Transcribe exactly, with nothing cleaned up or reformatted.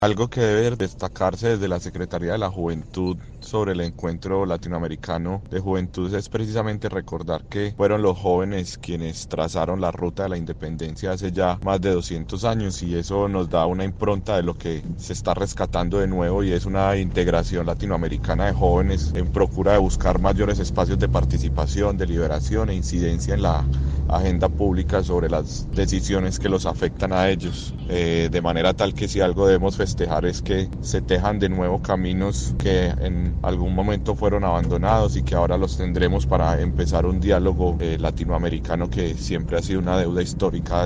Algo que debe destacarse desde la Secretaría de la Juventud sobre el encuentro latinoamericano de juventud es precisamente recordar que fueron los jóvenes quienes trazaron la ruta de la independencia hace ya más de doscientos años, y eso nos da una impronta de lo que se está rescatando de nuevo, y es una integración latinoamericana de jóvenes en procura de buscar mayores espacios de participación, de liberación e incidencia en la agenda pública sobre las decisiones que los afectan a ellos, eh, de manera tal que si algo debemos festejar es que se tejan de nuevo caminos que en algún momento fueron abandonados y que ahora los tendremos para empezar un diálogo eh, latinoamericano que siempre ha sido una deuda histórica